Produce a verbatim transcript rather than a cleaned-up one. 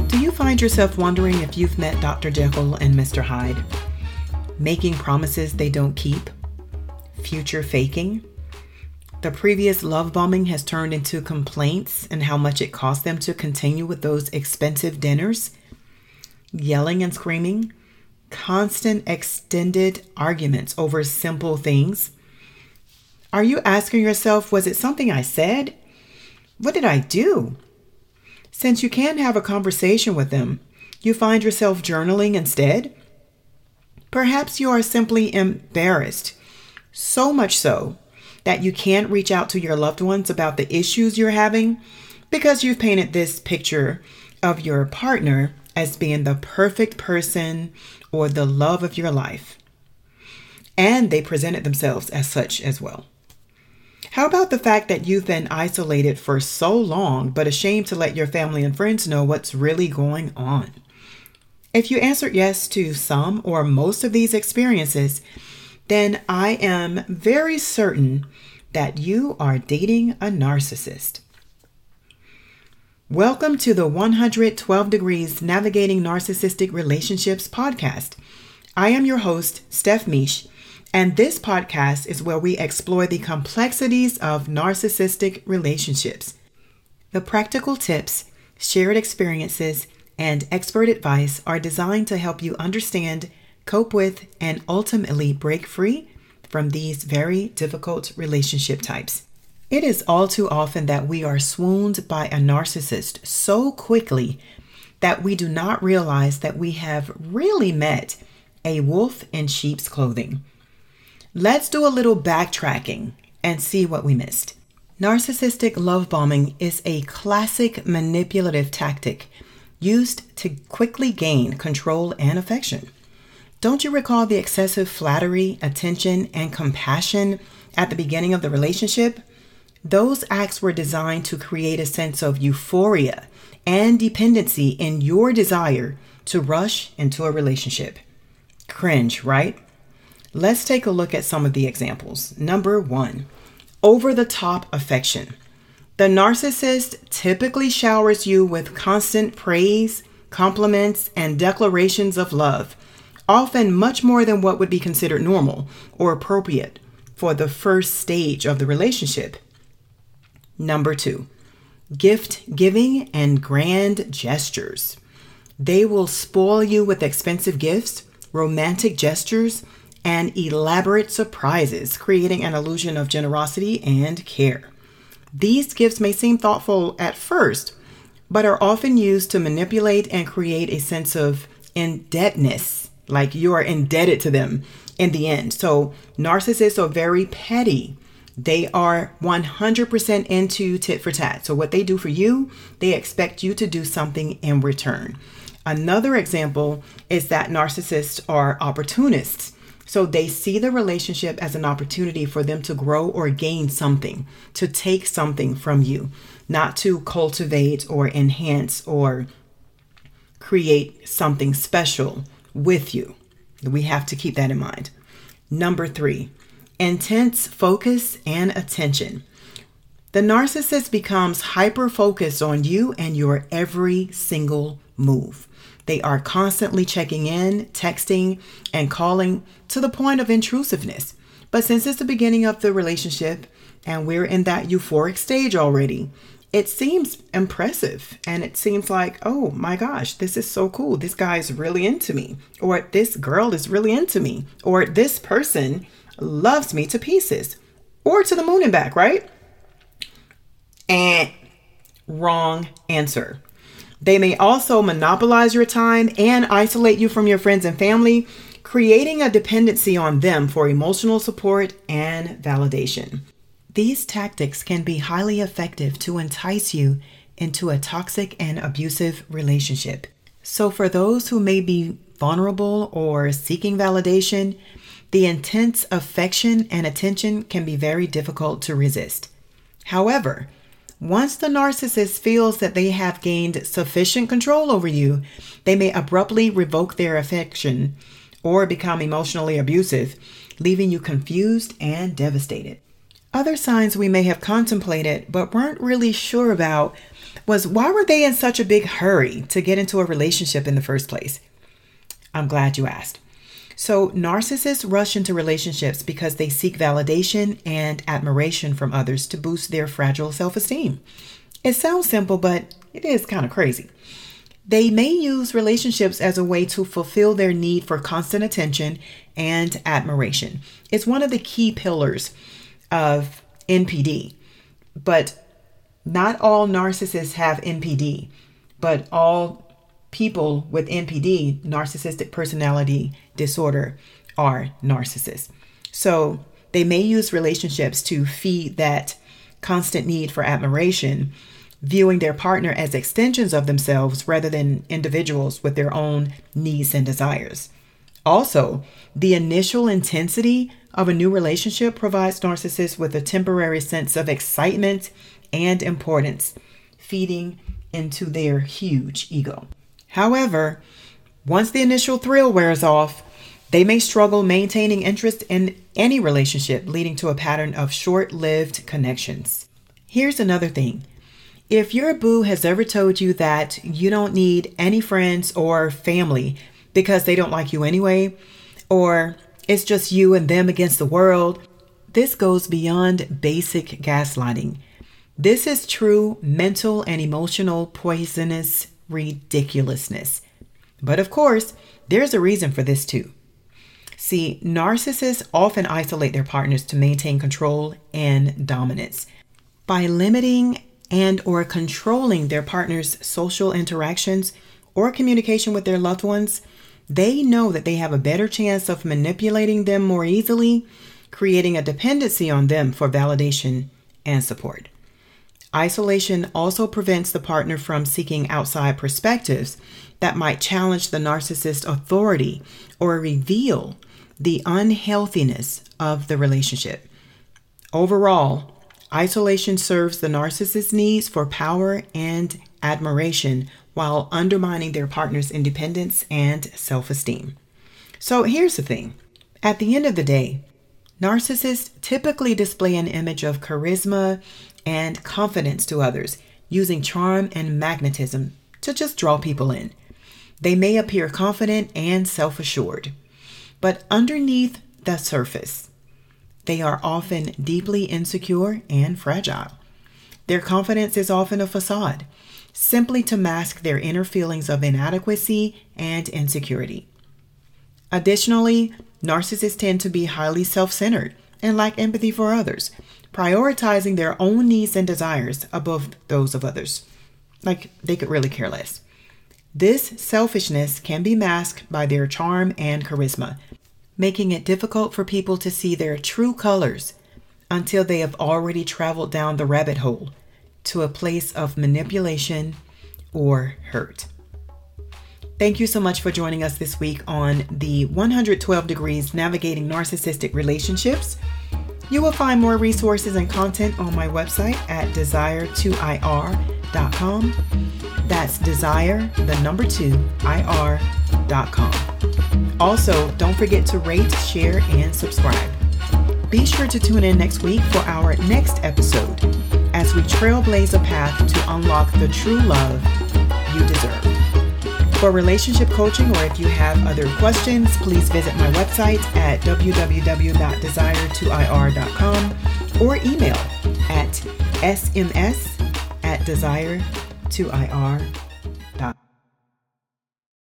Do you find yourself wondering if you've met Doctor Jekyll and Mister Hyde? Making promises they don't keep? Future faking? The previous love bombing has turned into complaints and how much it cost them to continue with those expensive dinners? Yelling and screaming? Constant extended arguments over simple things? Are you asking yourself, was it something I said? What did I do? Since you can't have a conversation with them, you find yourself journaling instead? Perhaps you are simply embarrassed, so much so that you can't reach out to your loved ones about the issues you're having because you've painted this picture of your partner as being the perfect person or the love of your life. And they presented themselves as such as well. How about the fact that you've been isolated for so long, but ashamed to let your family and friends know what's really going on? If you answered yes to some or most of these experiences, then I am very certain that you are dating a narcissist. Welcome to the one hundred twelve Degrees Navigating Narcissistic Relationships podcast. I am your host, Steph Misch. And this podcast is where we explore the complexities of narcissistic relationships. The practical tips, shared experiences, and expert advice are designed to help you understand, cope with, and ultimately break free from these very difficult relationship types. It is all too often that we are swooned by a narcissist so quickly that we do not realize that we have really met a wolf in sheep's clothing. Let's do a little backtracking and see what we missed. Narcissistic love bombing is a classic manipulative tactic used to quickly gain control and affection. Don't you recall the excessive flattery, attention, and compassion at the beginning of the relationship? Those acts were designed to create a sense of euphoria and dependency in your desire to rush into a relationship. Cringe, right? Let's take a look at some of the examples. Number one, over-the-top affection. The narcissist typically showers you with constant praise, compliments, and declarations of love, often much more than what would be considered normal or appropriate for the first stage of the relationship. Number two, gift giving and grand gestures. They will spoil you with expensive gifts, romantic gestures, and elaborate surprises, creating an illusion of generosity and care. These gifts may seem thoughtful at first, but are often used to manipulate and create a sense of indebtedness, like you are indebted to them in the end. So narcissists are very petty. They are one hundred percent into tit for tat. So what they do for you, they expect you to do something in return. Another example is that narcissists are opportunists. So they see the relationship as an opportunity for them to grow or gain something, to take something from you, not to cultivate or enhance or create something special with you. We have to keep that in mind. Number three, intense focus and attention. The narcissist becomes hyper-focused on you and your every single move. They are constantly checking in, texting, and calling to the point of intrusiveness. But since it's the beginning of the relationship and we're in that euphoric stage already, it seems impressive. And it seems like, oh my gosh, this is so cool. This guy is really into me. Or this girl is really into me. Or this person loves me to pieces. Or to the moon and back, right? And wrong answer. They may also monopolize your time and isolate you from your friends and family, creating a dependency on them for emotional support and validation. These tactics can be highly effective to entice you into a toxic and abusive relationship. So for those who may be vulnerable or seeking validation, the intense affection and attention can be very difficult to resist. However, once the narcissist feels that they have gained sufficient control over you, they may abruptly revoke their affection or become emotionally abusive, leaving you confused and devastated. Other signs we may have contemplated but weren't really sure about was, why were they in such a big hurry to get into a relationship in the first place? I'm glad you asked. So narcissists rush into relationships because they seek validation and admiration from others to boost their fragile self-esteem. It sounds simple, but it is kind of crazy. They may use relationships as a way to fulfill their need for constant attention and admiration. It's one of the key pillars of N P D. But not all narcissists have N P D, but all people with N P D, narcissistic personality disorder, are narcissists. So they may use relationships to feed that constant need for admiration, viewing their partner as extensions of themselves rather than individuals with their own needs and desires. Also, the initial intensity of a new relationship provides narcissists with a temporary sense of excitement and importance, feeding into their huge ego. However, once the initial thrill wears off, they may struggle maintaining interest in any relationship, leading to a pattern of short-lived connections. Here's another thing. If your boo has ever told you that you don't need any friends or family because they don't like you anyway, or it's just you and them against the world, this goes beyond basic gaslighting. This is true mental and emotional poisonous ridiculousness. But of course, there's a reason for this too. See, narcissists often isolate their partners to maintain control and dominance. By limiting and or controlling their partner's social interactions or communication with their loved ones, they know that they have a better chance of manipulating them more easily, creating a dependency on them for validation and support. Isolation also prevents the partner from seeking outside perspectives that might challenge the narcissist's authority or reveal the unhealthiness of the relationship. Overall, isolation serves the narcissist's needs for power and admiration while undermining their partner's independence and self-esteem. So here's the thing. At the end of the day, narcissists typically display an image of charisma and confidence to others, using charm and magnetism to just draw people in. They may appear confident and self-assured, but underneath the surface, they are often deeply insecure and fragile. Their confidence is often a facade, simply to mask their inner feelings of inadequacy and insecurity. Additionally, narcissists tend to be highly self-centered and lack empathy for others, prioritizing their own needs and desires above those of others. Like they could really care less. This selfishness can be masked by their charm and charisma, making it difficult for people to see their true colors until they have already traveled down the rabbit hole to a place of manipulation or hurt. Thank you so much for joining us this week on the one hundred twelve Degrees Navigating Narcissistic Relationships. You will find more resources and content on my website at desire two I R dot com. That's desire, the number two, I R dot com. Also, don't forget to rate, share, and subscribe. Be sure to tune in next week for our next episode as we trailblaze a path to unlock the true love you deserve. For relationship coaching, or if you have other questions, please visit my website at w w w dot desire two I R dot com or email at s m s at desire two I R dot com.